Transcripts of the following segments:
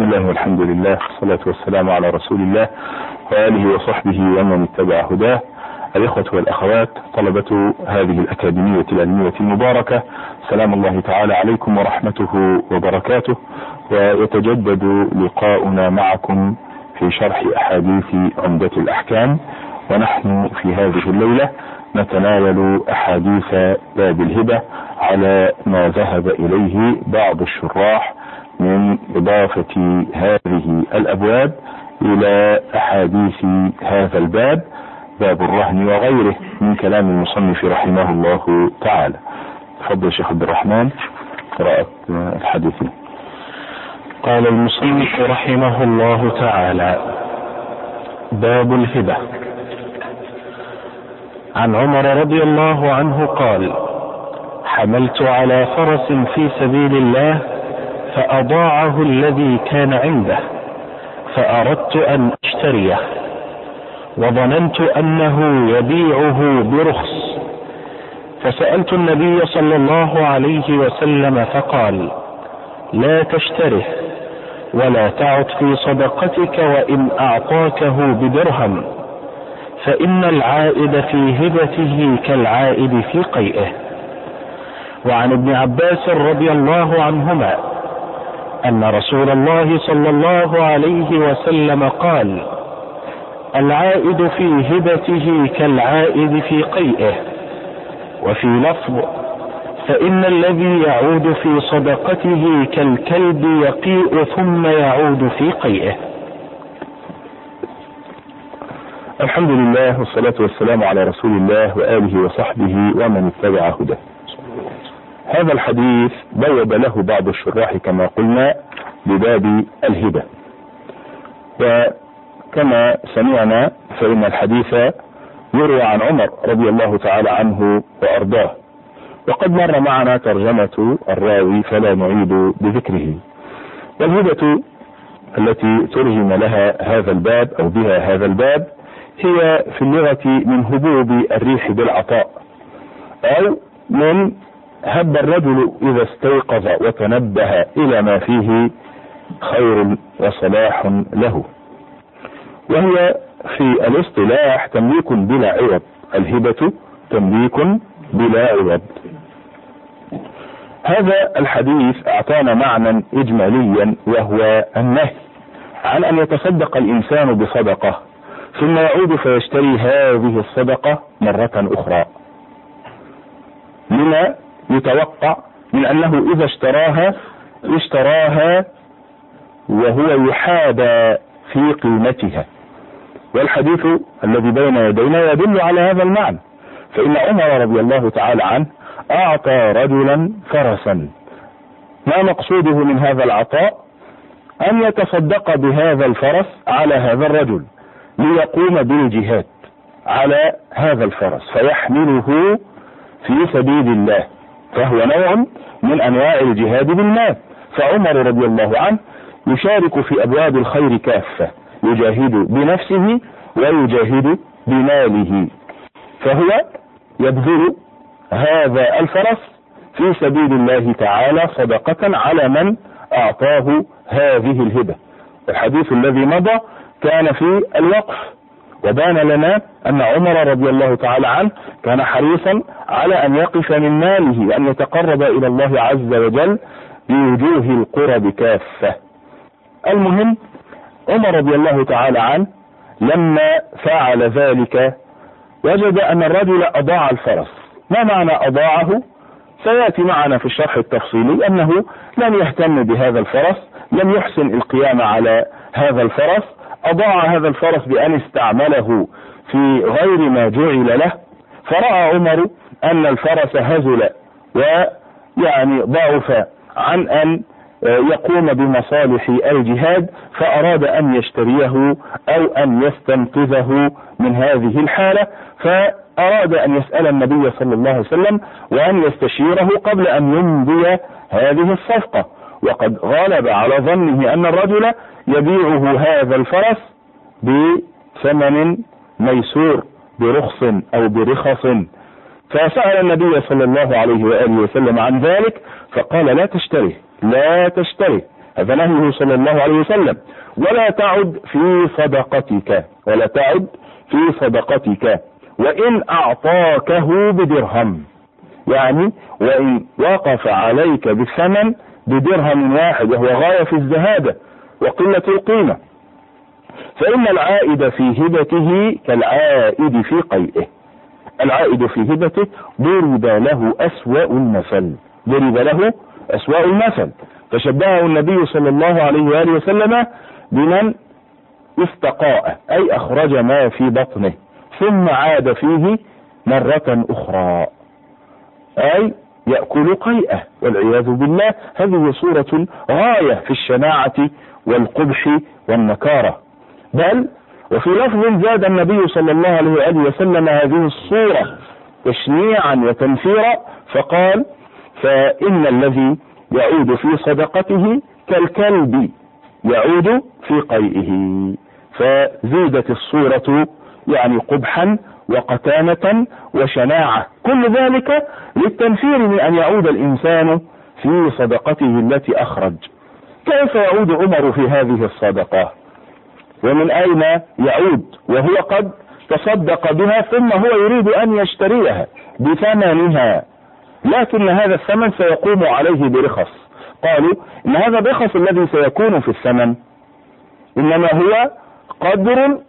الله والحمد لله والصلاة والسلام على رسول الله وآله وصحبه ومن اتبع هداه. الإخوة والأخوات طلبة هذه الأكاديمية العلمية المباركة، سلام الله تعالى عليكم ورحمته وبركاته، ويتجدد لقاؤنا معكم في شرح أحاديث عمدة الأحكام، ونحن في هذه الليلة نتناول أحاديث باب الهبة على ما ذهب إليه بعض الشراح من إضافة هذه الأبواب إلى أحاديث هذا الباب، باب الرهن وغيره، من كلام المصنف رحمه الله تعالى. تفضل شيخ عبد الرحمن قراءة الحديث. قال المصنف رحمه الله تعالى: باب الهبة. عن عمر رضي الله عنه قال: حملت على فرس في سبيل الله فأضاعه الذي كان عنده، فأردت أن أشتريه، وظننت أنه يبيعه برخص، فسألت النبي صلى الله عليه وسلم فقال: لا تشتره ولا تعد في صدقتك وإن أعطاكه بدرهم، فإن العائد في هبته كالعائد في قيئه. وعن ابن عباس رضي الله عنهما أن رسول الله صلى الله عليه وسلم قال: العائد في هبته كالعائد في قيئه. وفي لفظ: فإن الذي يعود في صدقته كالكلب يقيء ثم يعود في قيئه. الحمد لله والصلاة والسلام على رسول الله وآله وصحبه ومن اتبع هداه. هذا الحديث بوب له بعض الشراح كما قلنا بباب الهبة، وكما سمعنا فإن الحديث يروى عن عمر رضي الله تعالى عنه وأرضاه، وقد مر معنا ترجمة الراوي فلا نعيد بذكره. والهبة التي ترجم لها هذا الباب أو بها هذا الباب هي في اللغة من هبوب الريح بالعطاء، أو من هب الرجل إذا استيقظ وتنبه إلى ما فيه خير وصلاح له، وهي في الاصطلاح تمليك بلا عوض. الهبة تمليك بلا عوض. هذا الحديث أعطانا معنى إجماليا، وهو النهي عن أن يتصدق الإنسان بصدقة ثم يعود فيشتري هذه الصدقة مرة أخرى، لما يتوقع من أنه إذا اشتراها وهو يحابى في قيمتها. والحديث الذي بين يدينا يدل على هذا المعنى، فإن عمر رضي الله تعالى عنه أعطى رجلا فرسا. ما مقصوده من هذا العطاء؟ أن يتصدق بهذا الفرس على هذا الرجل ليقوم بالجهاد على هذا الفرس فيحمله في سبيل الله، فهو نوع من أنواع الجهاد بالمال. فعمر رضي الله عنه يشارك في أبواب الخير كافة، يجاهد بنفسه ويجاهد بماله، فهو يبذل هذا الفرس في سبيل الله تعالى صدقة على من أعطاه هذه الهبة. الحديث الذي مضى كان في الوقف، وبان لنا أن عمر رضي الله تعالى عنه كان حريصا على أن يقف من ماله وأن يتقرب إلى الله عز وجل بوجوه القرب كافة. المهم، عمر رضي الله تعالى عنه لما فعل ذلك وجد أن الرجل أضاع الفرس. ما معنى أضاعه؟ سيأتي معنا في الشرح التفصيلي أنه لم يهتم بهذا الفرس، لم يحسن القيام على هذا الفرس، أضاع هذا الفرس بأن استعمله في غير ما جعل له. فرأى عمر أن الفرس هزل ويعني ضعف عن أن يقوم بمصالح الجهاد، فأراد أن يشتريه أو أن يستنقذه من هذه الحالة، فأراد أن يسأل النبي صلى الله عليه وسلم وأن يستشيره قبل أن يمضي هذه الصفقة. وقد غالب على ظنه أن الرجل يبيعه هذا الفرس بثمن ميسور، برخص أو برخص. فسأل النبي صلى الله عليه وآله وسلم عن ذلك، فقال: لا تشتره، لا تشتره، هذا نهيه صلى الله عليه وسلم. ولا تعد في صدقتك وإن أعطاكه بدرهم، يعني وإن وقف عليك بالثمن بدرهم واحد وهو غاية في الزهادة وقلة القيمة، فإن العائد في هبته كالعائد في قيئه. العائد في هبته ضرب له أسوأ المثل، فشبهه النبي صلى الله عليه وآله وسلم بمن استقاء، أي أخرج ما في بطنه ثم عاد فيه مرة أخرى، أي يأكل قيئة والعياذ بالله. هذه صورة غاية في الشناعة والقبح والنكارة. بل وفي لفظ زاد النبي صلى الله عليه وآله وسلم هذه الصورة تشنيعا وتنفيرا، فقال: فإن الذي يعود في صدقته كالكلب يعود في قيئه. فزيدت الصورة يعني قبحا وقتامة وشناعة، كل ذلك للتنفير من أن يعود الإنسان في صدقته التي أخرج. كيف يعود عمر في هذه الصدقة؟ ومن أين يعود وهو قد تصدق بها ثم هو يريد أن يشتريها بثمنها، لكن هذا الثمن سيقوم عليه برخص. قالوا إن هذا الرخص الذي سيكون في الثمن إنما هو قدر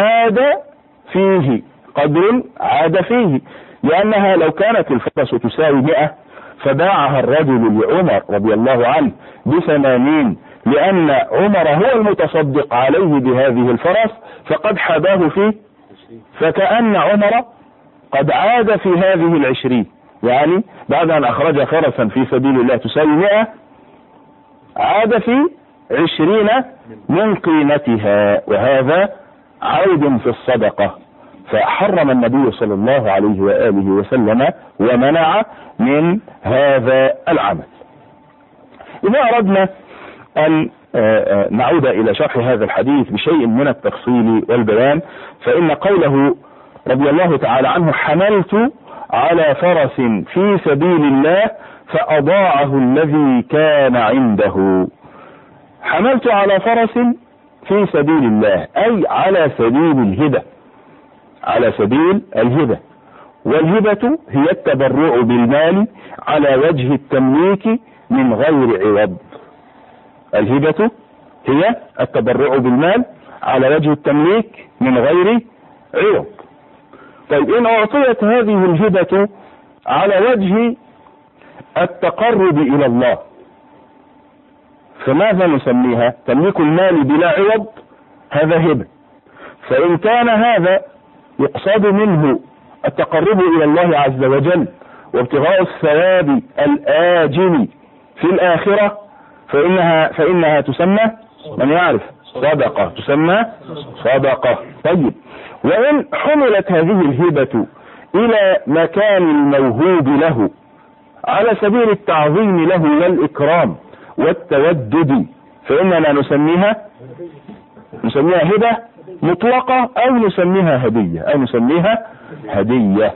عاد فيه، لأنها لو كانت الفرس تساوي 100 فباعها الرجل لعمر رضي الله عنه ب80، لأن عمر هو المتصدق عليه بهذه الفرس فقد حباه فيه، فكأن عمر قد عاد في هذه 20، يعني بعد أن أخرج فرسا في سبيل الله تساوي 100 عاد في 20 من قيمتها، وهذا عود في الصدقة. فحرم النبي صلى الله عليه وآله وسلم ومنع من هذا العمل. إذا أردنا أن نعود إلى شرح هذا الحديث بشيء من التفصيل والبيان، فإن قوله رضي الله تعالى عنه: حملت على فرس في سبيل الله فأضاعه الذي كان عنده. حملت على فرس في سبيل الله أي على سبيل الهبة، والهبة هي التبرع بالمال على وجه التمليك من غير عوض. الهبة هي التبرع بالمال على وجه التمليك من غير عوض. طيب، إن أعطيت هذه الهبة على وجه التقرب إلى الله فماذا نسميها؟ تمليك المال بلا عوض، هذا هبة. فإن كان هذا يقصد منه التقرب إلى الله عز وجل وابتغاء الثواب الآجل في الآخرة فإنها تسمى، من يعرف، صدقة، تسمى صدقة. طيب، وإن حملت هذه الهبة إلى مكان الموهوب له على سبيل التعظيم له والإكرام والتودد فإننا نسميها هبة مطلقة أو نسميها هدية.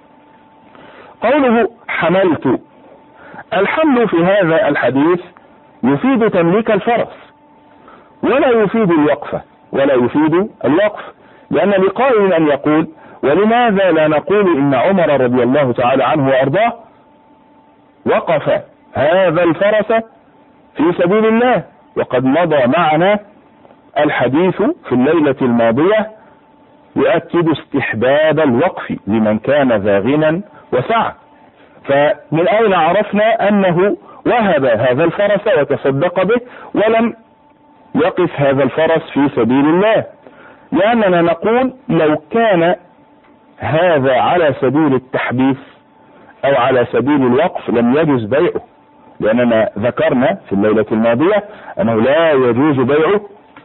قوله حملت، الحمل في هذا الحديث يفيد تمليك الفرس ولا يفيد الوقف، لأن لقائل أن يقول: ولماذا لا نقول إن عمر رضي الله تعالى عنه وأرضاه وقف هذا الفرس في سبيل الله، وقد مضى معنا الحديث في الليلة الماضية يؤكد استحباب الوقف لمن كان ذا غنى وسعة. فمن أين عرفنا أنه وهب هذا الفرس وتصدق به ولم يقف هذا الفرس في سبيل الله؟ لأننا نقول لو كان هذا على سبيل التحديث أو على سبيل الوقف لم يجوز بيعه، لأننا ذكرنا في الليلة الماضية أنه لا يجوز بيع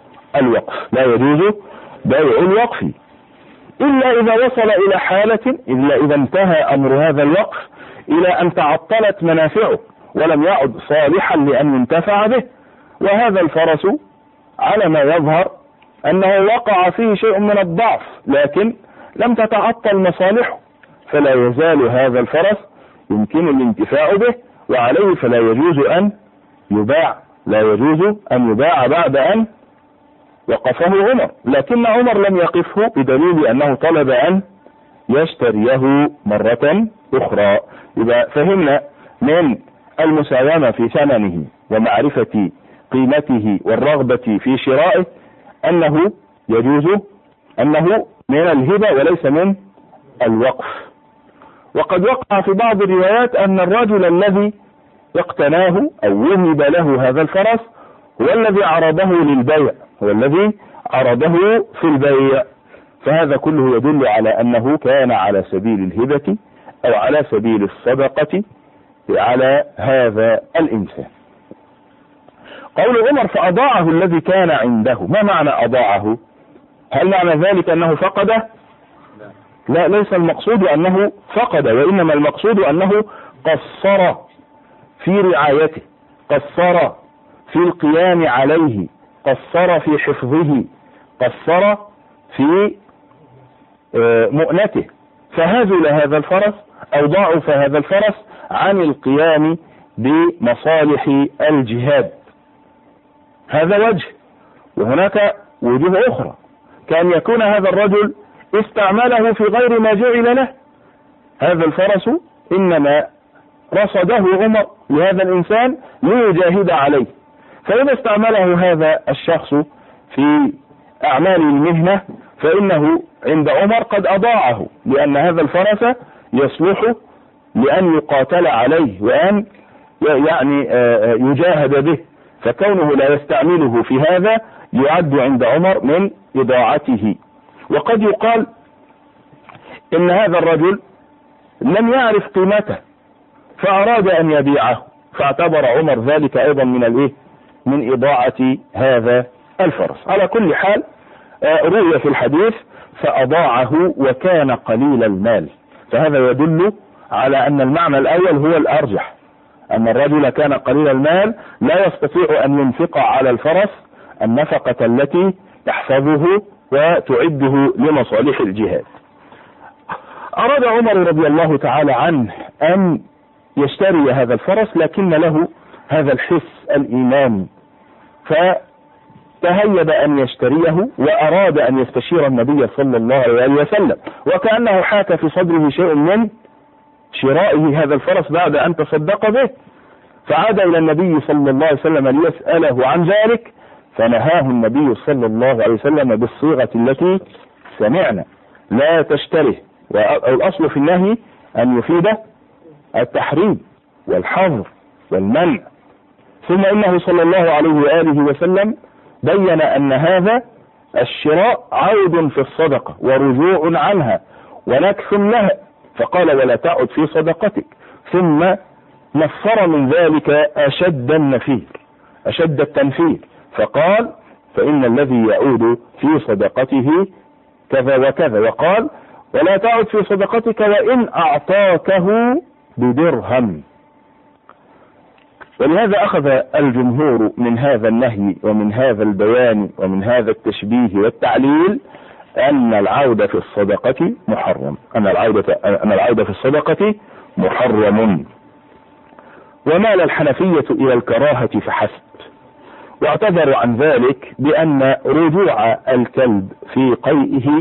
الوقف إلا إذا وصل إلى حالة، إلا إذا انتهى أمر هذا الوقف إلى أن تعطلت منافعه ولم يعد صالحا لأن ينتفع به. وهذا الفرس على ما يظهر أنه وقع فيه شيء من الضعف لكن لم تتعطل مصالحه، فلا يزال هذا الفرس يمكن الانتفاع به وعليه فلا يجوز أن يباع لا يجوز أن يباع بعد أن وقفه عمر، لكن عمر لم يقفه بدليل أنه طلب أن يشتريه مرة أخرى. يبقى فهمنا من المساومة في ثمنه ومعرفة قيمته والرغبة في شرائه أنه يجوز، أنه من الهبة وليس من الوقف. وقد وقع في بعض الروايات أن الرجل الذي اقتناه أو وهب له هذا الفرس هو الذي عرضه للبيع، هو الذي عرضه في البيع، فهذا كله يدل على أنه كان على سبيل الهبة أو على سبيل الصدقة على هذا الإنسان. قول عمر فأضاعه الذي كان عنده، ما معنى أضاعه؟ هل معنى ذلك أنه فقده؟ لا، ليس المقصود أنه فقد، وإنما المقصود أنه قصر في رعايته، قصر في القيام عليه، قصر في حفظه، قصر في مؤنته، فهزل هذا الفرس أو ضعف هذا الفرس عن القيام بمصالح الجهاد. هذا وجه، وهناك وجوه أخرى، كأن يكون هذا الرجل استعمله في غير ما جعل له. هذا الفرس إنما رصده عمر لهذا الإنسان ليجاهد عليه، فإذا استعمله هذا الشخص في أعمال المهنة فإنه عند عمر قد أضاعه، لأن هذا الفرس يصلح لأن يقاتل عليه وأن يعني يجاهد به، فكونه لا يستعمله في هذا يعد عند عمر من إضاعته. وقد يقال إن هذا الرجل لم يعرف قيمته فأراد أن يبيعه، فاعتبر عمر ذلك أيضا من إضاعة هذا الفرس. على كل حال رؤية في الحديث فأضاعه وكان قليل المال، فهذا يدل على أن المعنى الأول هو الأرجح، أن الرجل كان قليل المال لا يستطيع أن ينفق على الفرس النفقة التي تحفظه وتعده لمصالح الجهاد. أراد عمر رضي الله تعالى عنه أن يشتري هذا الفرس، لكن له هذا الحس الإيماني، فتهيب أن يشتريه وأراد أن يستشير النبي صلى الله عليه وسلم، وكأنه حاك في صدره شيء من شرائه هذا الفرس بعد أن تصدق به، فعاد إلى النبي صلى الله عليه وسلم ليسأله عن ذلك، فنهاه النبي صلى الله عليه وسلم بالصيغة التي سمعنا: لا تشتره. والأصل في النهي أن يفيد التحريم والحظر والمنع. ثم إنه صلى الله عليه وآله وسلم بين أن هذا الشراء عود في الصدقة ورجوع عنها ونكث لها، فقال: ولا تعد في صدقتك. ثم نفر من ذلك أشد النفير، أشد التنفير، فقال: فإن الذي يعود في صدقته كذا وكذا، وقال: ولا تعد في صدقتك وإن أعطاكه بدرهم. ولهذا أخذ الجمهور من هذا النهي ومن هذا البيان ومن هذا التشبيه والتعليل أن العودة في الصدقة محرم، أن العودة في الصدقة محرم، ومال الحنفية إلى الكراهة فحسب، واعتذروا عن ذلك بأن رجوع الكلب في قيئه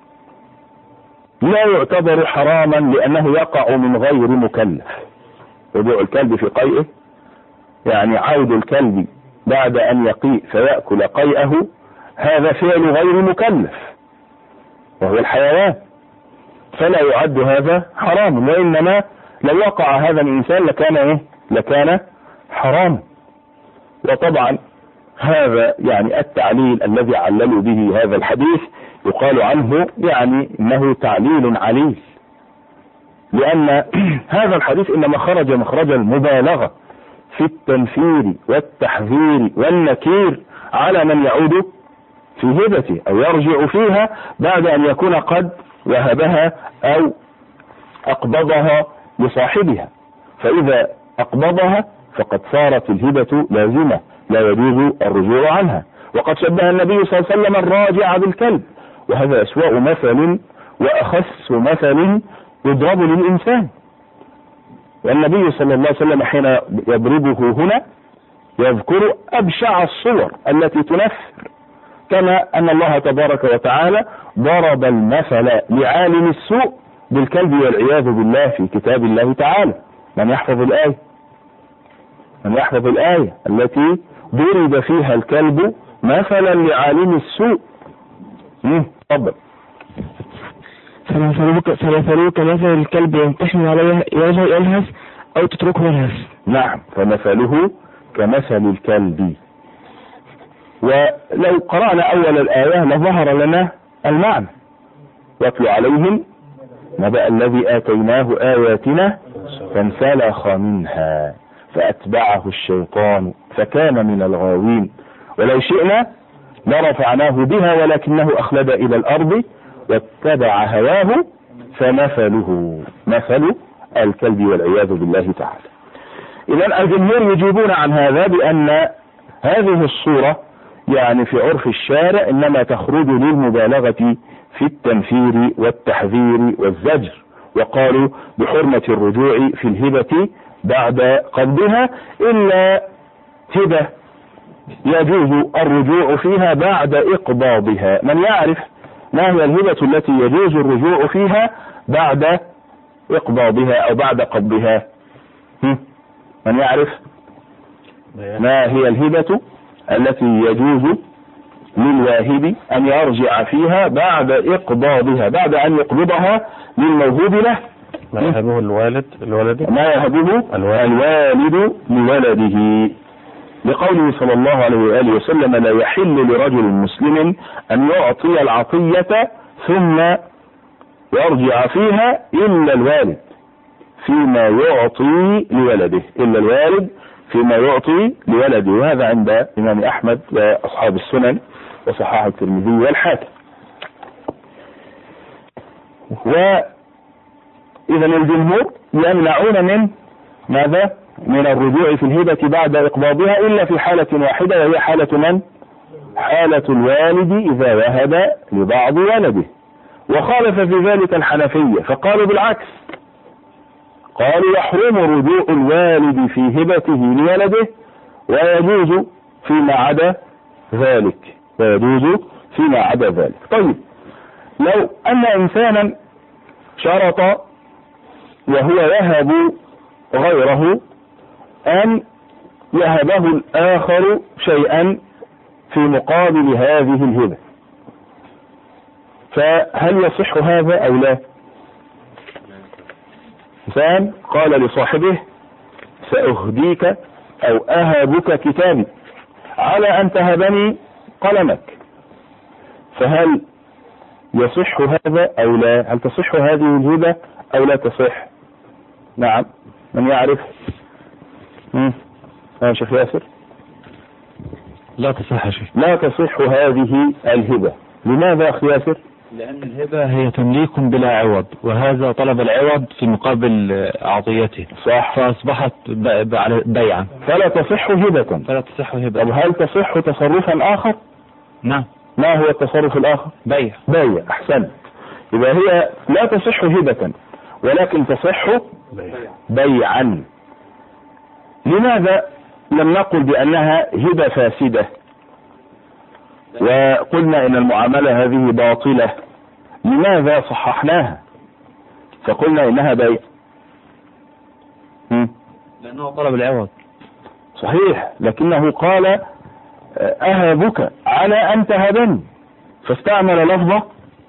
لا يعتبر حراما لأنه يقع من غير مكلف. رجوع الكلب في قيئه يعني عود الكلب بعد أن يقيء فيأكل قيئه، هذا فعل غير مكلف وهو الحيوان، فلا يعد هذا حرام، وإنما لو وقع هذا الإنسان لكان حرام. وطبعا هذا يعني التعليل الذي عللوا به هذا الحديث يقال عنه يعني انه تعليل عليل، لأن هذا الحديث إنما خرج مخرج المبالغة في التنفير والتحذير والنكير على من يعود في هبته أو يرجع فيها بعد أن يكون قد وهبها أو أقبضها لصاحبها، فإذا أقبضها فقد صارت الهبة لازمة لا يجوز الرجوع عنها. وقد شبه النبي صلى الله عليه وسلم الراجع بالكلب، وهذا أسوأ مثل وأخس مثل يضرب للإنسان. والنبي صلى الله عليه وسلم حين يضربه هنا يذكر أبشع الصور التي تنفر، كما أن الله تبارك وتعالى ضرب المثل لعالم السوء بالكلب والعياذ بالله في كتاب الله تعالى. من يحفظ الآية؟ من يحفظ الآية التي ضرب فيها الكلب مثلا لعالم السوء؟ تفضل. فمثلوك مثل الكلب ينتحن عليه يلهث أو تتركه يلهث. نعم، فمثله كمثل الكلب. ولو قرأنا أول الآية لظهر لنا المعنى. واتل عليهم نبأ الذي آتيناه آياتنا فانسلخ منها فأتبعه الشيطان فكان من الغاوين ولو شئنا لرفعناه بها ولكنه أخلد إلى الأرض واتبع هواه فمثله مثل الكلب والعياذ بالله تعالى. إذن الجمهور يجيبون عن هذا بأن هذه الصورة يعني في عرف الشارع إنما تخرج للمبالغة في التنفير والتحذير والزجر، وقالوا بحرمة الرجوع في الهبة بعد قبضها إلا هبة يجوز الرجوع فيها بعد إقباضها. من يعرف ما هي الهبة التي يجوز الرجوع فيها بعد إقباضها أو بعد قبضها؟ من يعرف ما هي الهبة التي يجوز للواهب أن يرجع فيها بعد إقباضها، بعد أن يقبضها للموهوب له؟ ما يهبه الوالد ما يهبه الوالد لولده، لقوله صلى الله عليه وآله وسلم لا يحل لرجل مسلم أن يعطي العطية ثم يرجع فيها إلا الوالد فيما يعطي لولده، إلا الوالد فيما يعطي لولده. وهذا عند إمام أحمد وأصحاب السنن وصححه الترمذي والحاكم. وإذا الجمهور يمنعون من ماذا؟ من الرجوع في الهبة بعد إقباضها إلا في حالة واحدة، وهي حالة من؟ حالة الوالد إذا وهب لبعض ولده. وخالف في ذلك الحنفية فقالوا بالعكس، قالوا يحرم رجوع الوالد في هبته لولده ويجوز فيما عدا ذلك، طيب لو أن إنسانا شرط وهو يهب غيره أن يهبه الآخر شيئا في مقابل هذه الهبة، فهل يصح هذا أو لا؟ إنسان قال لصاحبه سأهديك أو أهبك كتابي على أن تهبني قلمك، فهل يصح هذا أو لا؟ هل تصح هذه الهبة أو لا تصح؟ نعم، من يعرف؟ يا شيخ ياسر. لا تصح يا شيخ. لا تصح هذه الهبة. لماذا أخي ياسر؟ لأن الهبة هي تمليك بلا عوض، وهذا طلب العوض في مقابل عطيته، صح، فأصبحت بيعا، فلا تصح هبة. طب هل تصح تصرفا آخر؟ نعم. ما هو التصرف الآخر؟ بيع. أحسن. إذا هي لا تصح هبة ولكن تصح بيعا. لماذا لم نقل بأنها هبة فاسدة وقلنا إن المعاملة هذه باطلة؟ لماذا صححناها فقلنا إنها بيع؟ لأنه طلب العوض. صحيح، لكنه قال أهبك على أن تهبني، فاستعمل لفظة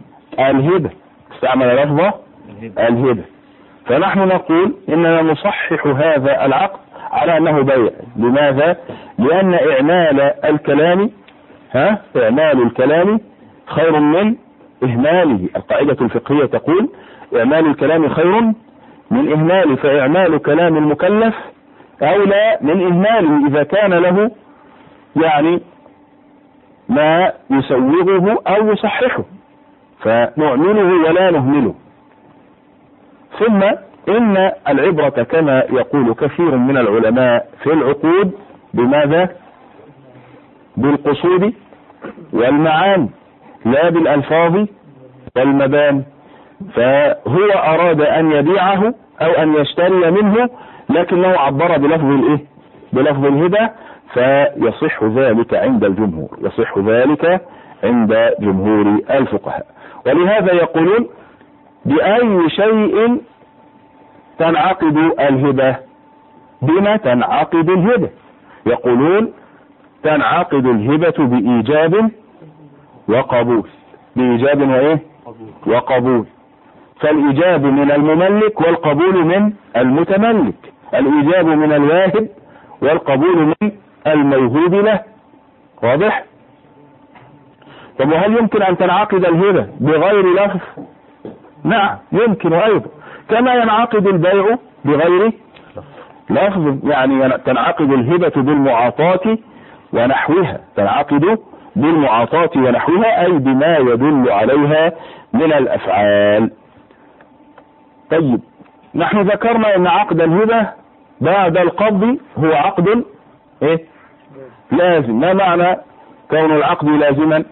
الهبة. فنحن نقول إننا نصحح هذا العقد على أنه بيع. لماذا؟ لأن إعمال الكلام خير من إهماله. القاعدة الفقهية تقول إعمال الكلام خير من إهماله، فإعمال كلام المكلف أولى من إهماله إذا كان له يعني ما يسوغه أو يصححه، فنعمله ولا نهمله. ثم إن العبرة كما يقول كثير من العلماء في العقود بماذا؟ بالقصود والمعاني لا بالألفاظ والمباني. فهو أراد أن يبيعه أو أن يشتري منه لكنه عبر بلفظ الهبة، فيصح ذلك عند الجمهور، يصح ذلك عند جمهور الفقهاء. ولهذا يقولون بأي شيء تنعقد الهبة؟ بما تنعقد الهبة؟ يقولون تنعقد الهبة بإيجاب وقبول، بإيجاب وإيه؟ وقبول. فالإيجاب من المملك والقبول من المتملك، الإيجاب من الواهب والقبول من الموهوب له. واضح؟ طب وهل يمكن أن تنعقد الهبة بغير لفظ؟ نعم يمكن أيضا، كما ينعقد البيع بغير لفظ. يعني تنعقد الهبة بالمعاطاة ونحوها، تنعقد بالمعاطاة ونحوها، أي بما يدل عليها من الأفعال. طيب نحن ذكرنا أن عقد الهبة بعد القبض هو عقد إيه؟ لازم. ما معنى كون العقد لازما؟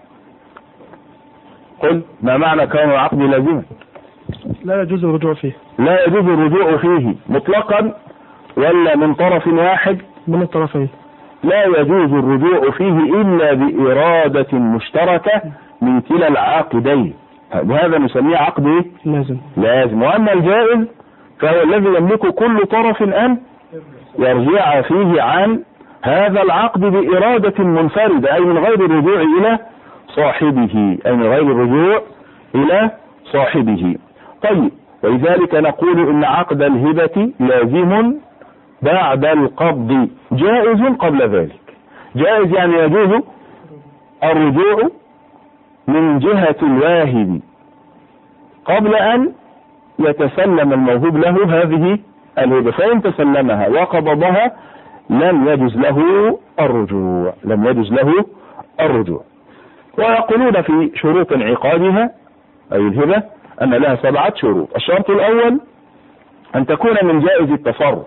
قل ما معنى كون العقد لازما؟ لا يجوز الرجوع فيه. لا يجوز الرجوع فيه مطلقا ولا من طرف واحد؟ من الطرفين. لا يجوز الرجوع فيه إلا بإرادة مشتركة من كلا العاقدين، وهذا نسميه عقد لازم. وأما الجائز فهو الذي يملك كل طرف أن يرجع فيه عن هذا العقد بإرادة منفردة، أي من غير الرجوع إلى صاحبه، أي من غير الرجوع إلى صاحبه. طيب ولذلك نقول إن عقد الهبة لازم بعد القبض، جائز قبل ذلك. جائز يعني يجوز الرجوع من جهة الواهب قبل أن يتسلم الموهوب له هذه الهبة، فإن تسلمها وقبضها لم يجوز له الرجوع، لم يجوز له الرجوع. ويقولون في شروط انعقادها أي الهبة أن لها 7 شروط. الشرط الأول أن تكون من جائز التصرف،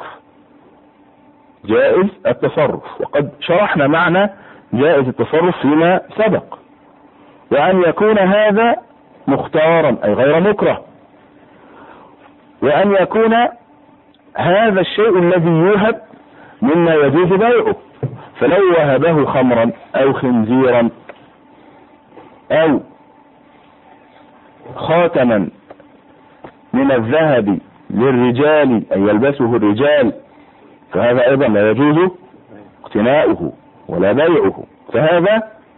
جائز التصرف، وقد شرحنا معنى جائز التصرف فيما سبق. وأن يكون هذا مختارا أي غير مكره، وأن يكون هذا الشيء الذي يوهب مما يجوز بيعه، فلو وهبه خمرا أو خنزيرا أو خاتما من الذهب للرجال أي يلبسه الرجال، فهذا أيضا لا يجوز اقتناؤه ولا بيعه، فهذا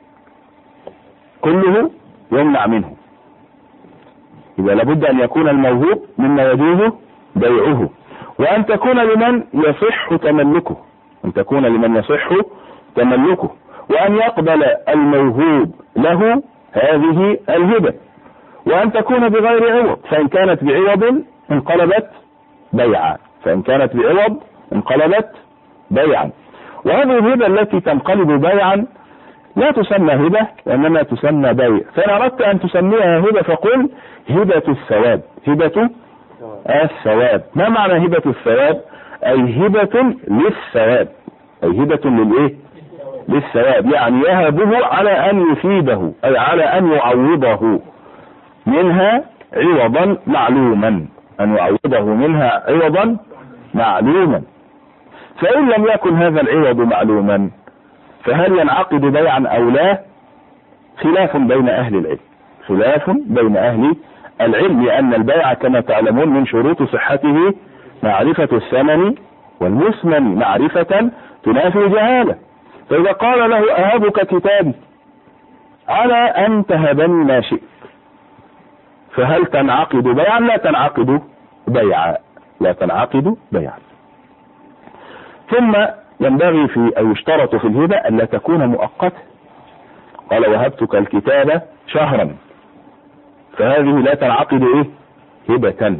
كله يمنع منه. إذا لابد أن يكون الموهوب مما يجوز بيعه، وأن تكون لمن يصح تملكه، أن تكون لمن يصح تملكه، وأن يقبل الموهوب له هذه الهبة، وأن تكون بغير عوض، فإن كانت بعوض انقلبت بيعا، فإن كانت بعوض انقلبت بيعا. وهذه الهبة التي تنقلب بيعا لا تسمى هبة وإنما تسمى بيع. فإن أردت أن تسميها هبة فقل هبة الثواب، هبة الثواب. ما معنى هبة الثواب؟ أي هبة للثواب، أي هبة للإيه؟ للثواب، يعني يهبه على أن يفيده، أي على أن يعوضه منها عوضا معلوما، أن يعوضه منها عوضا معلوما. فإن لم يكن هذا العوض معلوما فهل ينعقد بيعا أو لا؟ خلاف بين أهل العلم، خلاف بين أهل العلم، لأن البيع كما تعلمون من شروط صحته معرفة الثمن والمثمن، معرفة تنافي الجهالة. فإذا قال له أهبك كتابي على أن تهبني ما شئت، فهل تنعقد بيعا؟ لا تنعقد بيعا، لا تنعقد بيعا. ثم ينبغي في أو يشترط في الهبة أن لا تكون مؤقتة. قال وهبتك الكتاب شهرا، فهذه لا تنعقد إيه؟ هبة.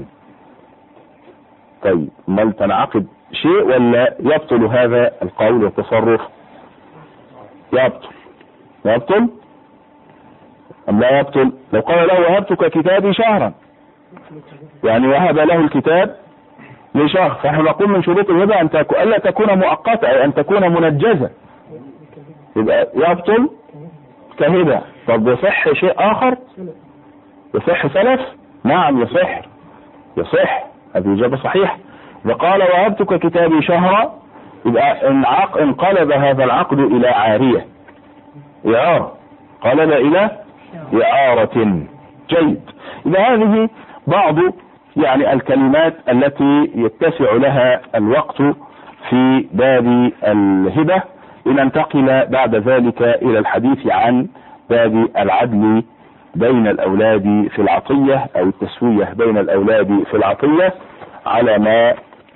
طيب ما تنعقد شيء ولا يبطل هذا القول والتصرف؟ يبطل، يبطل أم لا يبطل؟ لو قال له وهبتك كتابي شهرا، يعني وهب له الكتاب لشهر، فنحن نقول من شروط الهبة أن ألا تكون مؤقتة، أي أن تكون منجزة، يبقى يبطل كهبة. طب يصح شيء آخر؟ يصح سلف؟ نعم يصح، يصح، هذه إجابة صحيحة. وقال وهبتك كتابي شهرا يبقى انقلب هذا العقد إلى عارية، إعارة، قلب إلى إعارة. جيد. إذا هذه بعض يعني الكلمات التي يتسع لها الوقت في باب الهبة، لننتقل بعد ذلك إلى الحديث عن باب العدل بين الأولاد في العطية أو التسوية بين الأولاد في العطية على ما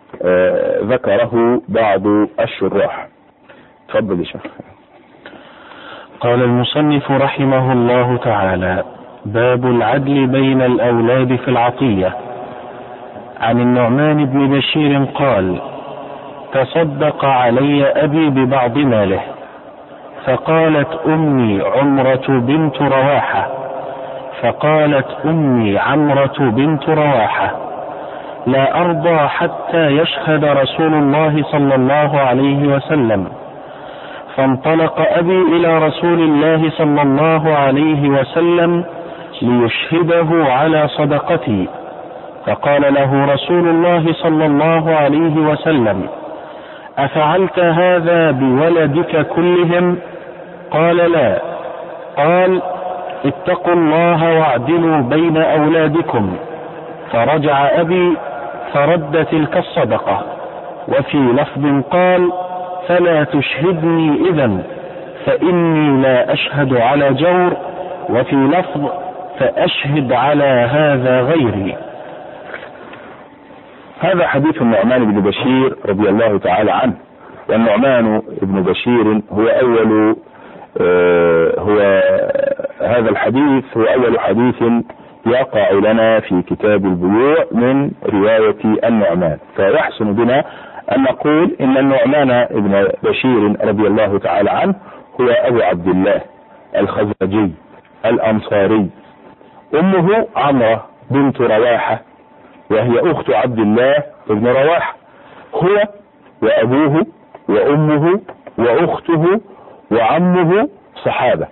ذكره بعض الشراح. تفضل يا شيخ. قال المصنف رحمه الله تعالى: باب العدل بين الأولاد في العطية. عن النعمان بن بشير قال: تصدق علي أبي ببعض ماله، فقالت أمي عمرة بنت رواحة، فقالت أمي عمرة بنت رواحة: لا أرضى حتى يشهد رسول الله صلى الله عليه وسلم. فانطلق أبي إلى رسول الله صلى الله عليه وسلم ليشهده على صدقتي، فقال له رسول الله صلى الله عليه وسلم: أفعلت هذا بولدك كلهم؟ قال: لا. قال: اتقوا الله واعدلوا بين أولادكم. فرجع أبي فرد تلك الصدقة. وفي لفظ قال: فلا تشهدني إذن فإني لا أشهد على جور. وفي لفظ: فأشهد على هذا غيري. هذا حديث النعمان بن بشير رضي الله تعالى عنه. والنعمان بن بشير هذا الحديث هو أول حديث يقع لنا في كتاب البيوع من رواية النعمان، فيحسن بنا أن نقول إن النعمان بن بشير رضي الله تعالى عنه هو أبو عبد الله الخزرجي الأنصاري. أمه عمرة بنت رواحة وهي أخت عبد الله بن رواحة. هو وأبوه وأمه وأخته وعمه صحابة.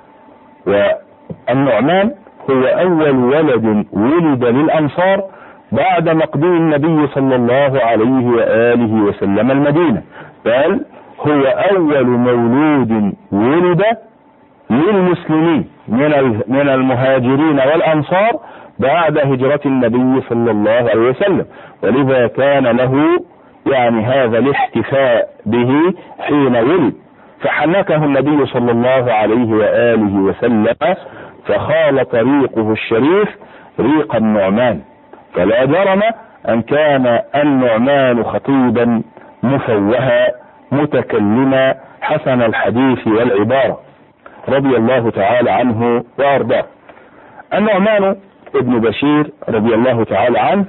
والنعمان هو أول ولد ولد للأنصار بعد مقدم النبي صلى الله عليه وآله وسلم المدينة، بل هو أول مولود ولد للمسلمين من المهاجرين والأنصار بعد هجرة النبي صلى الله عليه وسلم، ولذا كان له يعني هذا الاحتفاء به حين ولد، فحنكه النبي صلى الله عليه وآله وسلم فخالط ريقه الشريف ريق النعمان، فلا جرم أن كان النعمان خطيبا مفوها متكلما حسن الحديث والعبارة رضي الله تعالى عنه وأرضاه. النعمان ابن بشير رضي الله تعالى عنه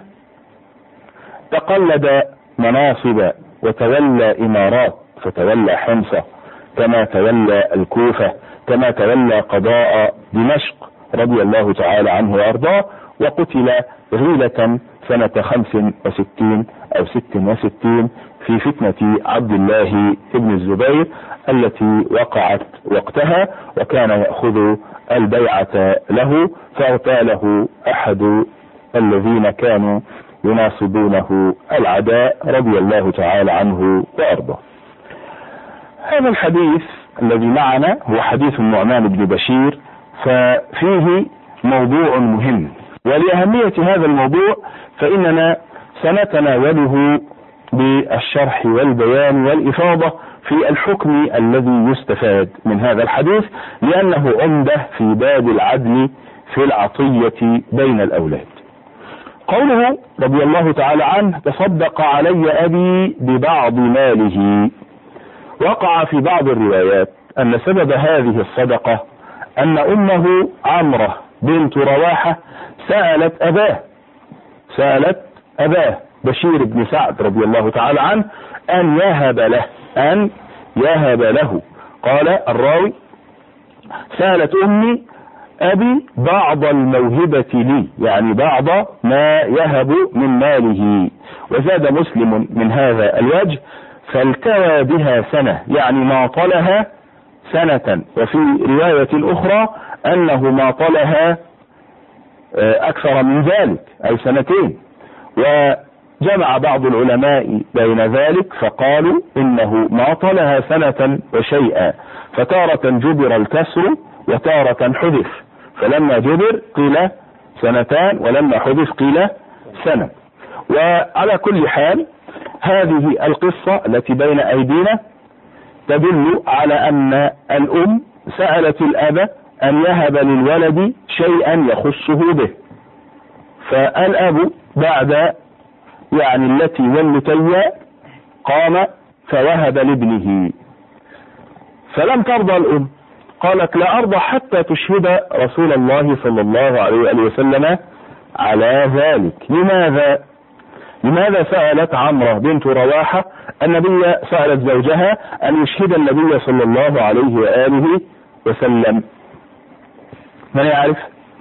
تقلد مناصب وتولى إمارات، فتولى حمص كما تولى الكوفة كما تولى قضاء دمشق رضي الله تعالى عنه وأرضاه، وقتل غيلة سنة 65 أو 66 في فتنة عبد الله ابن الزبير التي وقعت وقتها، وكان يأخذ البيعة له فاغتاله أحد الذين كانوا يناصبونه العداء رضي الله تعالى عنه وأرضاه. هذا الحديث الذي معنا هو حديث النعمان بن بشير، ففيه موضوع مهم، ولأهمية هذا الموضوع فإننا سنتناوله بالشرح والبيان والإفاضة في الحكم الذي يستفاد من هذا الحديث، لأنه عمدة في باب العدل في العطية بين الأولاد. قوله رضي الله تعالى عنه: تصدق علي أبي ببعض ماله. وقع في بعض الروايات أن سبب هذه الصدقة أن أمه عمرة بنت رواحة سألت أباه بشير بن سعد رضي الله تعالى عنه أن يهب له. قال الراوي: سألت أمي أبي بعض الموهبة لي، يعني بعض ما يهب من ماله. وزاد مسلم من هذا الوجه: فالتوى بها سنة، يعني ما طلها سنة. وفي رواية أخرى أنه ما طلها أكثر من ذلك أي سنتين. جمع بعض العلماء بين ذلك فقالوا إنه ما طلها سنة وشيئا، فتارة جبر الكسر وتارة حذف، فلما جبر قيل سنتان ولما حذف قيل سنة. وعلى كل حال هذه القصة التي بين أيدينا تدل على أن الأم سألت الأب أن يهب للولد شيئا يخصه به، فالأب بعد التي واللتي قام فوهب لابنه، فلم ترضى الأم، قالت لا أرضى حتى تشهد رسول الله صلى الله عليه وآله وسلم على ذلك. لماذا سألت عمرة بنت رواحة النبي، سألت زوجها أن يشهد النبي صلى الله عليه وآله وسلم؟ من يعرف؟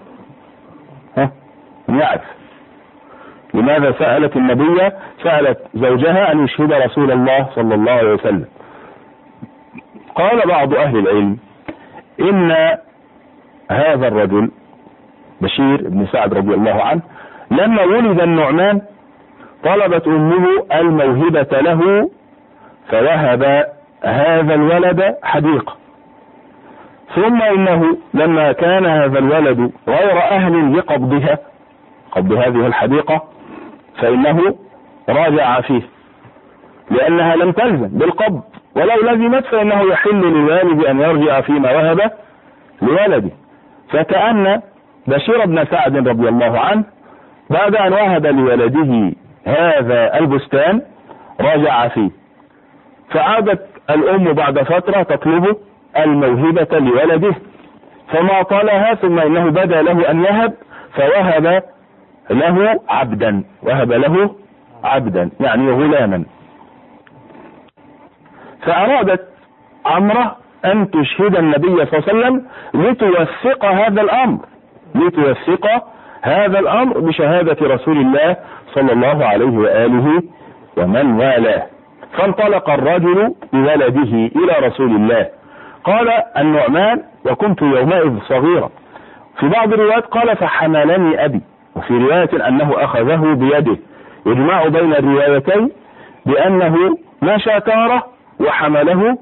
من يعرف لماذا سألت زوجها أن يشهد رسول الله صلى الله عليه وسلم؟ قال بعض أهل العلم إن هذا الرجل بشير بن سعد رضي الله عنه لما ولد النعمان طلبت أمه الموهبة له، فوهب هذا الولد حديقة، ثم إنه لما كان هذا الولد غير أهل قبض هذه الحديقة فإنه راجع فيه، لأنها لم تلزم بالقبض، ولو لزمت فإنه يحل للوالد أن يرجع فيما وهب لولده. فكأن بشير بن سعد رضي الله عنه بعد أن وهب لولده هذا البستان راجع فيه، فعادت الأم بعد فترة تطلب الموهبة لولده فما طالها، ثم إنه بدا له أن يهب فوهب له عبدا يعني غلاما. فأرادت عمرة أن تشهد النبي صلى الله عليه وسلم لتوثق هذا الأمر بشهادة رسول الله صلى الله عليه وآله ومن والاه. فانطلق الرجل بولده إلى رسول الله. قال النعمان وكنت يومئذ صغيرا، في بعض الروايات قال فحملني أبي، وفي رواية أنه أخذه بيده، يجمع بين الروايتين بأنه مشى تارة وحمله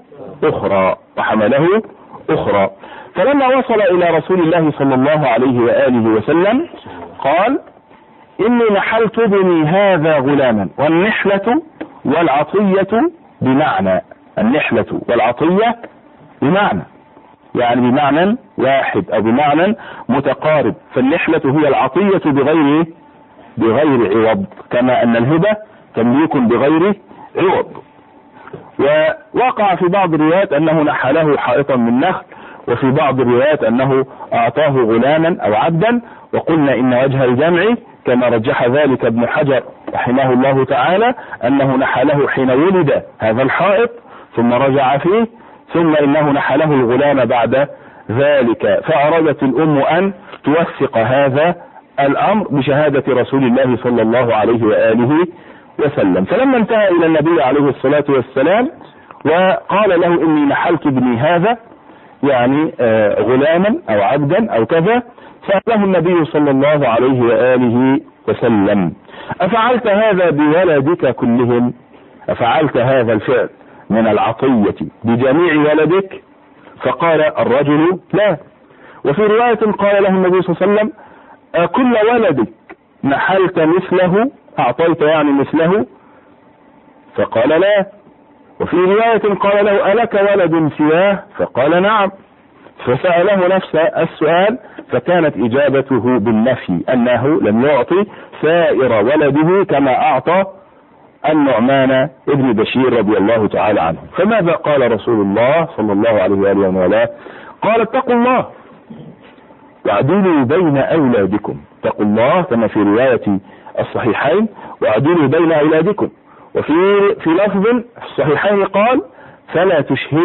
أخرى. فلما وصل إلى رسول الله صلى الله عليه وآله وسلم قال إني نحلت بني هذا غلاما، والنحلة والعطية بمعنى، النحلة والعطية بمعنى يعني بمعنى واحد أو بمعنى متقارب، فالنحلة هي العطية بغير عوض، كما أن الهبة تمليك بغير عوض. ووقع في بعض الروايات أنه نحله حائطا من نخل، وفي بعض الروايات أنه أعطاه غلاما أو عبدا، وقلنا إن وجه الجمع كما رجح ذلك ابن حجر رحمه الله تعالى أنه نحله حين ولد هذا الحائط ثم رجع فيه، ثم إنه نحله الغلام بعد ذلك. فأرادت الأم أن توثق هذا الأمر بشهادة رسول الله صلى الله عليه وآله وسلم. فلما انتهى إلى النبي عليه الصلاة والسلام وقال له إني نحلت ابني هذا يعني غلاما أو عبدا أو كذا، سأله النبي صلى الله عليه وآله وسلم أفعلت هذا بولدك كلهم؟ أفعلت هذا الفعل من العطية بجميع ولدك؟ فقال الرجل لا. وفي رواية قال له النبي صلى الله عليه وسلم كل ولدك نحلت مثله، أعطيت يعني مثله؟ فقال لا. وفي رواية قال له ألك ولد سواه؟ فقال نعم. فسأله نفس السؤال، فكانت إجابته بالنفي، أنه لم يعطي سائر ولده كما أعطى النعمان ابن بشير رضي الله تعالى عنه. فماذا قال رسول الله صلى الله عليه وآله وسلم؟ قال اتقوا الله واعدلوا بين أولادكم، اتقوا الله كما في رواية الصحيحين واعدلوا بين أولادكم. وفي لفظ في الصحيحين قال فلا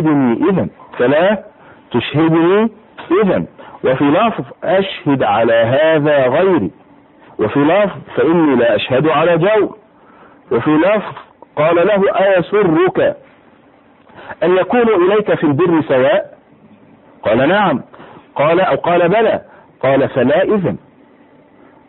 تشهدني إذن، وفي لفظ أشهد على هذا غيري، وفي لفظ فإني لا أشهد على جور، وفي لفظ قال له أيسرك أن يكونوا إليك في البر سواء؟ قال نعم. قال بلى. قال فلا إذن.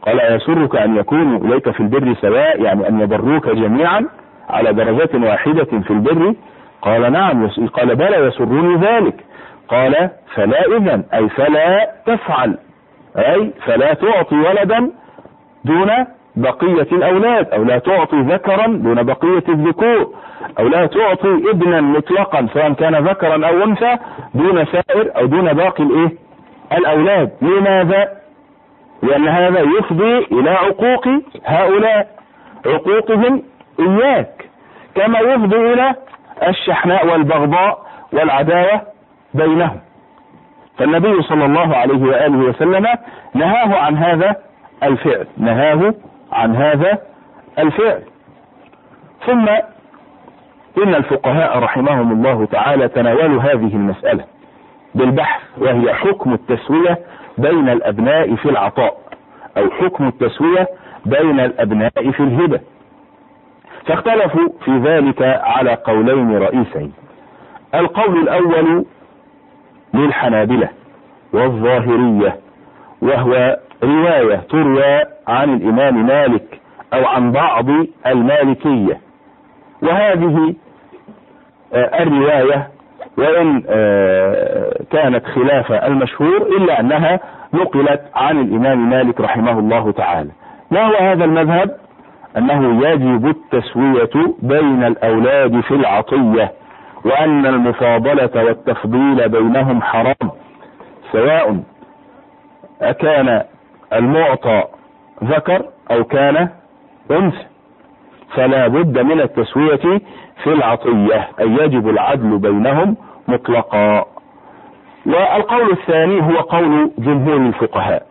قال أيسرك أن يكونوا إليك في البر سواء، يعني أن يبروك جميعا على درجات واحدة في البر؟ قال نعم. قال بلى يسرني ذلك. قال فلا إذن، أي فلا تفعل، أي فلا تعطي ولدا دون بقية الأولاد، أو لا تعطي ذكرا دون بقية الذكور، أو لا تعطي ابنا مطلقا سواء كان ذكرا أو أنثى دون سائر أو دون باقي الأولاد. لماذا؟ لأن هذا يفضي إلى عقوق هؤلاء، عقوقهم إياك، كما يفضي إلى الشحناء والبغضاء والعداوة بينهم. فالنبي صلى الله عليه وآله وسلم نهاه عن هذا الفعل، نهاه عن هذا الفعل. ثم إن الفقهاء رحمهم الله تعالى تناولوا هذه المسألة بالبحث، وهي حكم التسوية بين الأبناء في العطاء، أو حكم التسوية بين الأبناء في الهبة. فاختلفوا في ذلك على قولين رئيسين. القول الأول للحنابلة والظاهرية، وهو رواية تروى عن الإمام مالك أو عن بعض المالكية، وهذه الرواية وإن كانت خلاف المشهور إلا أنها نقلت عن الإمام مالك رحمه الله تعالى. ما هو هذا المذهب؟ أنه يجب التسوية بين الأولاد في العطية، وأن المفاضلة والتفضيل بينهم حرام، سواء أكان المعطى ذكر أو كان أنثى، فلا بد من التسوية في العطية، أي يجب العدل بينهم مطلقا. والقول الثاني هو قول جمهور الفقهاء،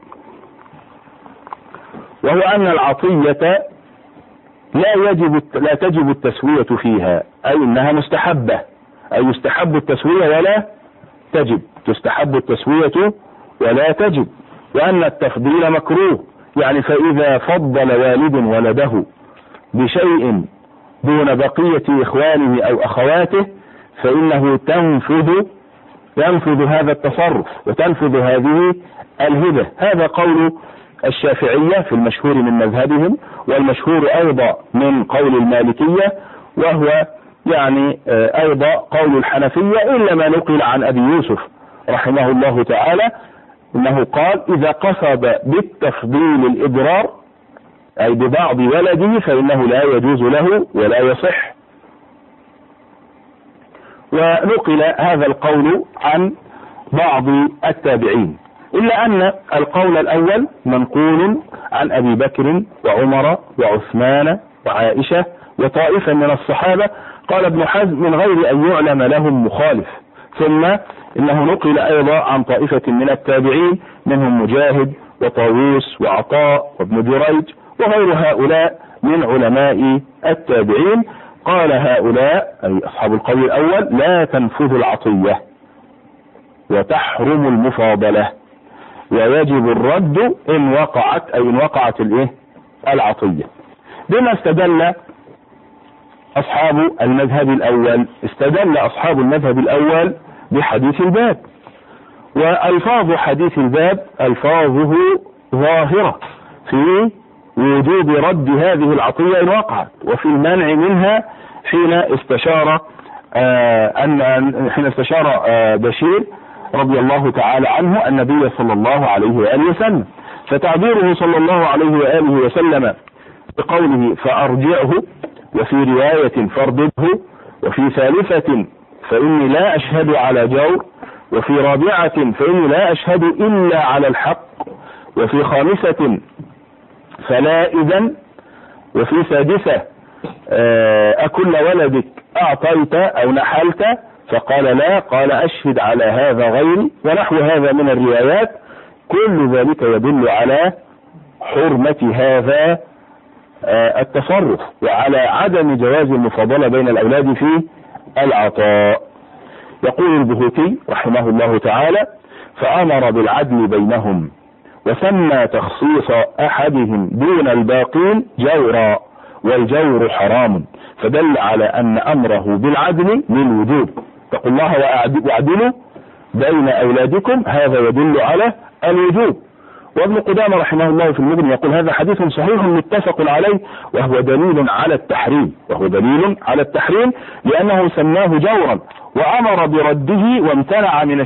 وهو أن العطية لا تجب التسوية فيها، أي إنها مستحبة، أي يستحب التسوية ولا تجب، تستحب التسوية ولا تجب، وأن التفضيل مكروه، يعني فإذا فضل والد ولده بشيء دون بقية إخوانه أو أخواته فإنه ينفذ هذا التصرف وتنفذ هذه الهبة. هذا قول الشافعية في المشهور من مذهبهم، والمشهور أيضا من قول المالكية، وهو يعني أيضا قول الحنفية، إلا ما نقل عن أبي يوسف رحمه الله تعالى إنه قال إذا قصد بالتفضيل الإضرار أي ببعض ولده فإنه لا يجوز له ولا يصح. ونقل هذا القول عن بعض التابعين، إلا أن القول الأول منقول عن أبي بكر وعمر وعثمان وعائشة وطائفة من الصحابة. قال ابن حزم من غير أن يعلم لهم مخالف. ثم إنه نقل أيضا عن طائفة من التابعين منهم مجاهد وطاووس وعطاء وابن جريج وغير هؤلاء من علماء التابعين. قال هؤلاء أي أصحاب القول الأول لا تنفذ العطية وتحرم المفاضلة ويجب الرد إن وقعت العطية. بما استدل أصحاب المذهب الأول؟ استدل أصحاب المذهب الأول بحديث الباب، وألفاظ حديث الباب ألفاظه ظاهرة في وجوب رد هذه العطية إن وقعت، وفي المنع منها حين استشار بشير رضي الله تعالى عنه النبي صلى الله عليه وآله وسلم. فتعبيره صلى الله عليه وآله وسلم بقوله فأرجعه، وفي رواية فاردده، وفي ثالثة فإني لا أشهد على جور، وفي رابعة فإني لا أشهد إلا على الحق، وفي خامسة فلا إذن، وفي سادسة أكل ولدك أعطيت أو نحلت؟ فقال لا، قال أشهد على هذا غيري، ونحو هذا من الروايات. كل ذلك يدل على حرمة هذا التصرف وعلى عدم جواز المفاضلة بين الأولاد في العطاء. يقول البهوتي رحمه الله تعالى فأمر بالعدل بينهم وسمى تخصيص أحدهم دون الباقين جورا، والجور حرام، فدل على أن أمره بالعدل للوجوب. اتقوا الله واعدلوا بين أولادكم، هذا يدل على الوجوب. وابن قدامة رحمه الله في المغني يقول هذا حديث صحيح متفق عليه وهو دليل على التحريم لأنه سماه جورا وأمر برده وامتنع من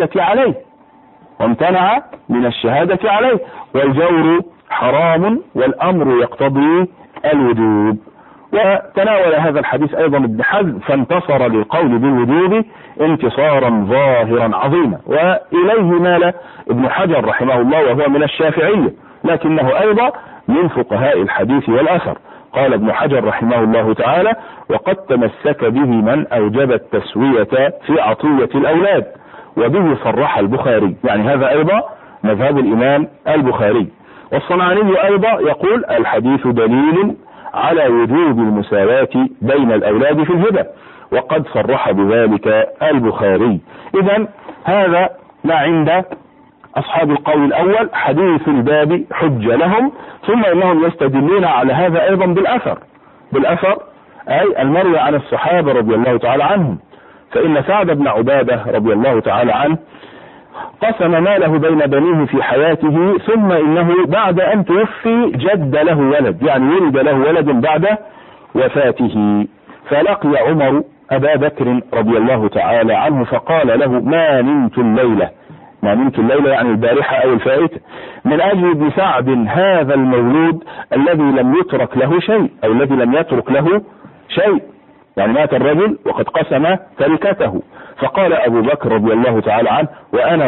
الشهادة عليه والجور حرام والأمر يقتضي الوجوب. وتناول هذا الحديث أيضا ابن حزم فانتصر للقول بالوجوب انتصارا ظاهرا عظيما، وإليه مال ابن حجر رحمه الله وهو من الشافعية لكنه أيضا من فقهاء الحديث والأثر. قال ابن حجر رحمه الله تعالى وقد تمسك به من أوجب التسوية في عطية الأولاد وبه صرح البخاري، يعني هذا أيضا مذهب الإمام البخاري. والصنعاني أيضا يقول الحديث دليل على وجوب المساواة بين الأولاد في الهبة وقد صرح بذلك البخاري. إذن هذا ما عند أصحاب القول الأول، حديث الباب حجة لهم، ثم إنهم يستدلون على هذا أيضا بالأثر أي المروي عن الصحابة رضي الله تعالى عنهم. فإن سعد بن عبادة رضي الله تعالى عنه قسم ماله بين بنيه في حياته، ثم إنه بعد أن توفي جد له ولد، يعني ولد له ولد بعد وفاته، فلقي عمر أبا بكر رضي الله تعالى عنه فقال له ما نمت الليلة يعني البارحة أو الفائتة من أجل ابن سعد هذا المولود الذي لم يترك له شيء أو الذي لم يترك له شيء، يعني مات الرجل وقد قسم تركته. فقال أبو بكر رضي الله تعالى عنه وأنا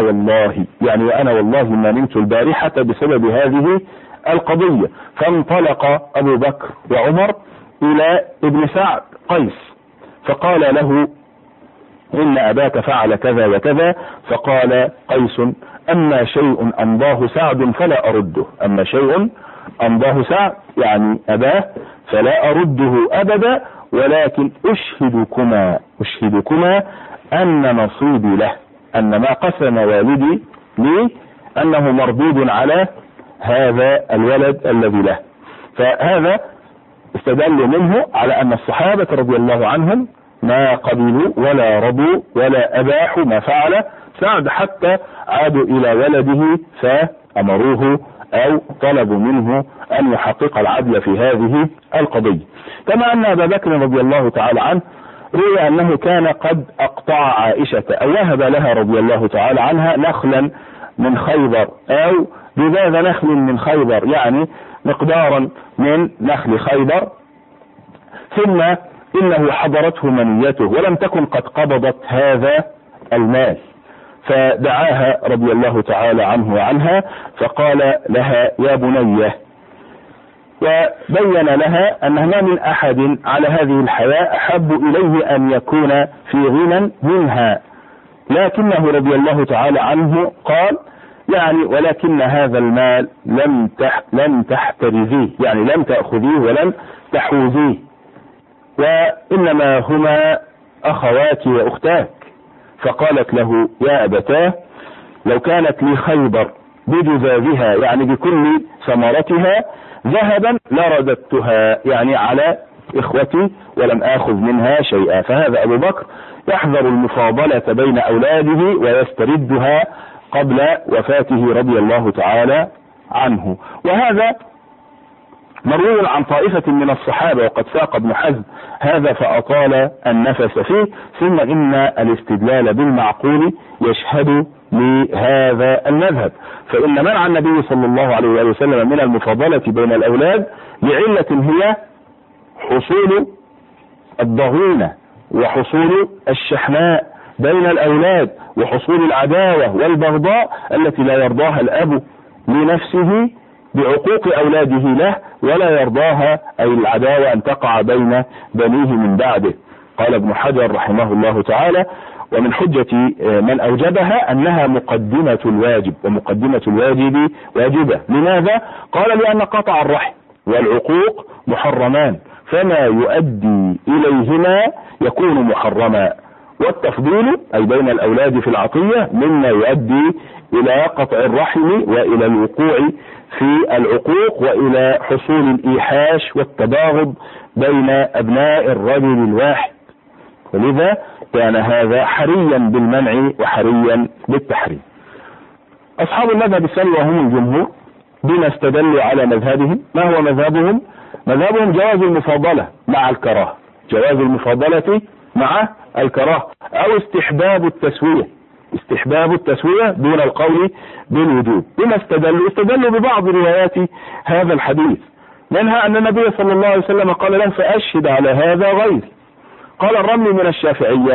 والله ما نمت البارحة بسبب هذه القضية. فانطلق أبو بكر وعمر إلى ابن سعد قيس فقال له إن أباك فعل كذا وكذا، فقال قيس أما شيء أمضاه سعد فلا أرده، أما شيء أمضاه سعد يعني أباه فلا أرده أبدا، ولكن أشهدكما أن نصيبي له، أن ما قسم والدي لي أنه مردود على هذا الولد الذي له. فهذا استدل منه على أن الصحابة رضي الله عنهم ما قبلوا ولا رضوا ولا أباحوا ما فعل سعد حتى عادوا إلى ولده فأمروه أو طلبوا منه أن يحقق العدل في هذه القضية. كما أن أبا بكر رضي الله تعالى عنه روي أنه كان قد أقطع عائشة أو وهب لها رضي الله تعالى عنها نخلا من خيبر أو جذاذ نخل من خيبر، يعني مقدارا من نخل خيبر، ثم إنه حضرته منيته ولم تكن قد قبضت هذا المال، فدعاها رضي الله تعالى عنه وعنها فقال لها يا بنية، وبين لها أنه ما من أحد على هذه الحياة أحب إليه أن يكون في غنى منها، لكنه رضي الله تعالى عنه قال يعني ولكن هذا المال لم تحترزيه، يعني لم تأخذيه ولم تحوزيه، وإنما هما أخواتي وأختاك. فقالت له يا أبتاه لو كانت لي خيبر بجزازها يعني بكل ثمرتها ذهبا لرددتها يعني على إخوتي ولم آخذ منها شيئا. فهذا أبو بكر يحذر المفاضلة بين أولاده ويستردها قبل وفاته رضي الله تعالى عنه. وهذا مروي عن طائفة من الصحابة وقد ساق ابن حزم هذا فأطال النفس فيه. ثم إن الاستدلال بالمعقول يشهد لهذا المذهب، فإن منع النبي صلى الله عليه وسلم من المفاضلة بين الأولاد لعلة هي حصول الضغينة وحصول الشحناء بين الأولاد وحصول العداوة والبغضاء التي لا يرضاها الأب لنفسه بعقوق أولاده له ولا يرضاها أي العداوة أن تقع بين بنيه من بعده. قال ابن حجر رحمه الله تعالى ومن حجة من أوجبها أنها مقدمة الواجب، ومقدمة الواجب واجبة. لماذا؟ قال لأن قطع الرحم والعقوق محرمان، فما يؤدي إليهما يكون محرما، والتفضيل أي بين الأولاد في العطية مما يؤدي إلى قطع الرحم وإلى الوقوع في العقوق وإلى حصول الإيحاش والتباغض بين أبناء الرجل الواحد، ولذا كان هذا حريا بالمنع وحريا بالتحريم. أصحاب المذهب الثاني وهم الجمهور بما استدلوا على مذهبهم. ما هو مذهبهم؟ مذهبهم جواز المفاضلة مع الكراهة، جواز المفاضلة مع الكراهة، أو استحباب التسوية، استحباب التسوية دون القول بالوجوب. بما استدلوا ببعض روايات هذا الحديث، منها أن النبي صلى الله عليه وسلم قال له فأشهد على هذا غيري. قال الرمل من الشافعية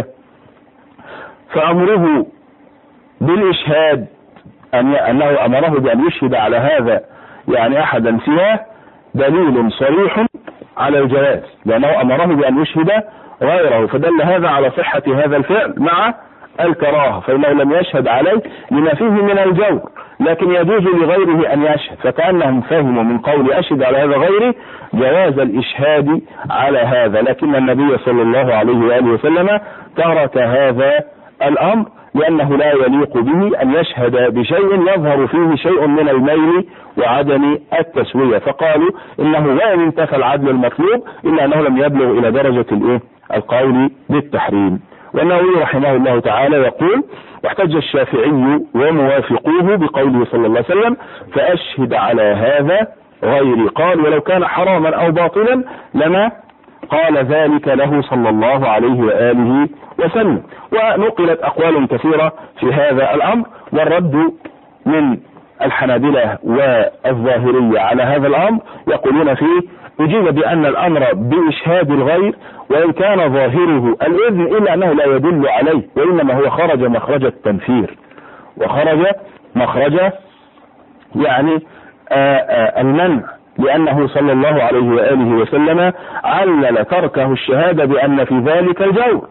فأمره بالإشهاد أنه أمره بأن يشهد على هذا يعني أحدا سواه دليل صريح على الجواز، لأنه أمره بأن يشهد غيره، فدل هذا على صحة هذا الفعل مع الكراهة، فإنه لم يشهد عليه لما فيه من الجور، لكن يجوز لغيره أن يشهد، فكأنهم فهموا من قول أشهد على هذا غيري جواز الإشهاد على هذا، لكن النبي صلى الله عليه وآله وسلم ترك هذا الأمر لأنه لا يليق به أن يشهد بشيء يظهر فيه شيء من الميل وعدم التسوية، فقالوا إنه وإن انتفى العدل المطلوب إلا أنه لم يبلغ إلى درجة القول بالتحريم. والنووي رحمه الله تعالى يقول: واحتج الشافعي وموافقوه بقوله صلى الله عليه وسلم فأشهد على هذا غيري، قال ولو كان حراما أو باطلا لما قال ذلك له صلى الله عليه وآله وسلم. ونقلت أقوال كثيرة في هذا الأمر، والرد من الحنابلة والظاهرية على هذا الأمر يقولون فيه أجيب بأن الأمر بإشهاد الغير وإن كان ظاهره الإذن إلا أنه لا يدل عليه، وإنما هو خرج مخرج التنفير، وخرج مخرج يعني المنع، لأنه صلى الله عليه وآله وسلم علل تركه الشهادة بأن في ذلك الجور،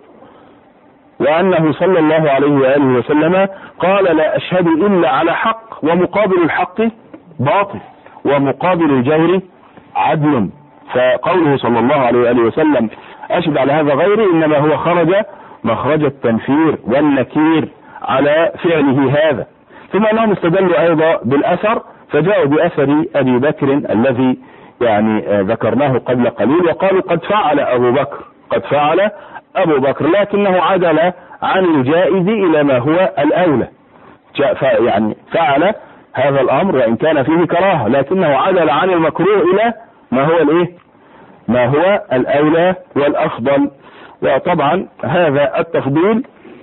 وأنه صلى الله عليه وآله وسلم قال لا أشهد إلا على حق، ومقابل الحق باطل، ومقابل الجور عدل. فقوله صلى الله عليه وآله وسلم أشهد على هذا غيري إنما هو خرج مخرج التنفير والنكير على فعله هذا. ثم أنهم استدلوا أيضا بالأثر، فجاءوا بأثر أبي بكر الذي يعني ذكرناه قبل قليل، وقالوا قد فعل أبو بكر، قد فعل أبو بكر، لكنه عدل عن الجائز إلى ما هو الأولى، يعني فعل هذا الأمر وإن كان فيه كراهة، لكنه عدل عن المكروه إلى ما هو ما هو الأولى والأفضل. وطبعا هذا التفضيل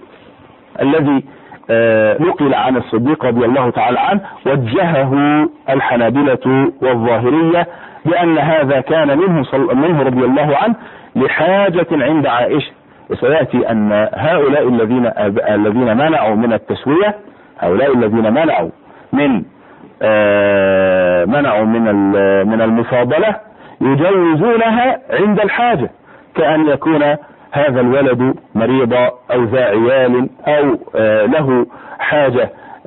الذي نقل عن الصديق رضي الله تعالى عنه وجهه الحنابلة والظاهرية بأن هذا كان منه رضي الله عنه لحاجة عند عائشة. وسيأتي أن هؤلاء الذين منعوا من التسوية، هؤلاء الذين منعوا من المفاضلة يجوزونها عند الحاجة، كأن يكون هذا الولد مريضا أو ذا عيال أو له حاجة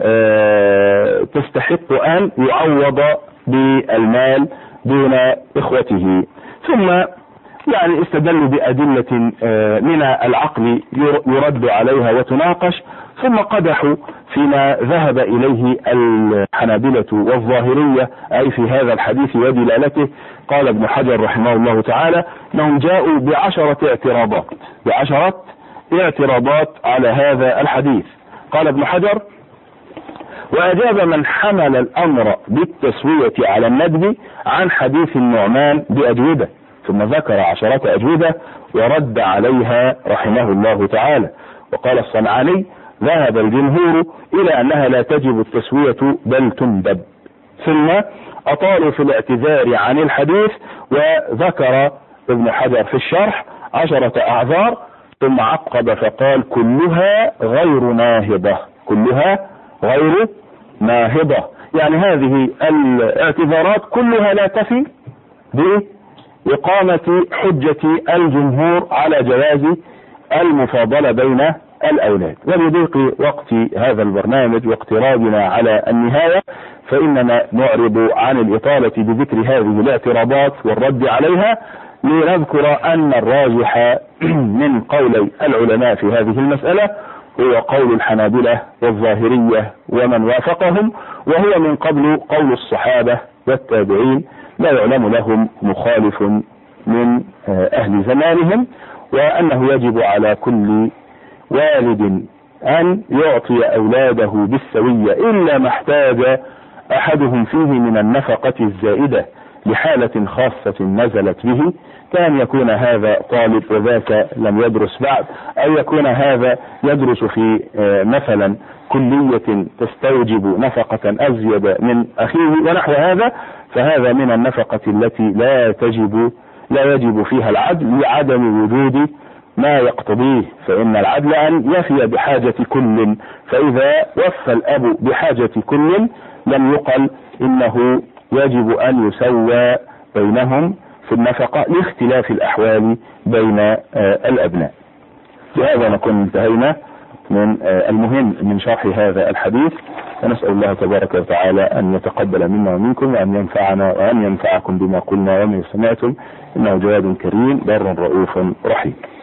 تستحق أن يعوض بالمال دون إخوته. ثم يعني استدلوا بأدلة من العقل يرد عليها وتناقش، ثم قدحوا فيما ذهب إليه الحنابلة والظاهرية أي في هذا الحديث ودلالته. قال ابن حجر رحمه الله تعالى أنهم جاءوا بعشرة اعتراضات على هذا الحديث. قال ابن حجر: وأجاب من حمل الأمر بالتسوية على الندب عن حديث النعمان بأجوبة، ثم ذكر 10 أجوبة ورد عليها رحمه الله تعالى. وقال الصنعاني: ذهب الجمهور إلى أنها لا تجب التسوية بل تندب. ثم أطالوا في الاعتذار عن الحديث، وذكر ابن حجر في الشرح 10 أعذار، ثم عقب فقال: كلها غير ناهضة، كلها غير ناهضة، يعني هذه الاعتذارات كلها لا تفي بإقامة حجة الجمهور على جواز المفاضلة بين الأولاد. ولضيق وقت هذا البرنامج واقترابنا على النهاية فإننا نعرض عن الإطالة بذكر هذه الاعتراضات والرد عليها، لنذكر أن الراجح من قولي العلماء في هذه المسألة هو قول الحنابلة والظاهرية ومن وافقهم، وهو من قبل قول الصحابة والتابعين لا يعلم لهم مخالف من أهل زمانهم، وأنه يجب على كل والد أن يعطي أولاده بالسوية إلا ما احتاج أحدهم فيه من النفقة الزائدة لحالة خاصة نزلت به، كان يكون هذا طالب وذاك لم يدرس بعد، أو يكون هذا يدرس في مثلا كلية تستوجب نفقة أزيد من أخيه ونحو هذا، فهذا من النفقة التي لا يجب فيها العدل لعدم وجود ما يقتضيه، فإن العدل أن يفي بحاجة كل، فإذا وفى الأب بحاجة كل لم يقل إنه يجب أن يسوى بينهم في النفقة لاختلاف الأحوال بين الأبناء. بهذا نكون انتهينا من المهم من شرح هذا الحديث، ونسأل الله تبارك وتعالى أن يتقبل منا ومنكم، وأن ينفعنا وأن ينفعكم بما قلنا وما سمعتم، إنه جواد كريم بر رؤوف رحيم.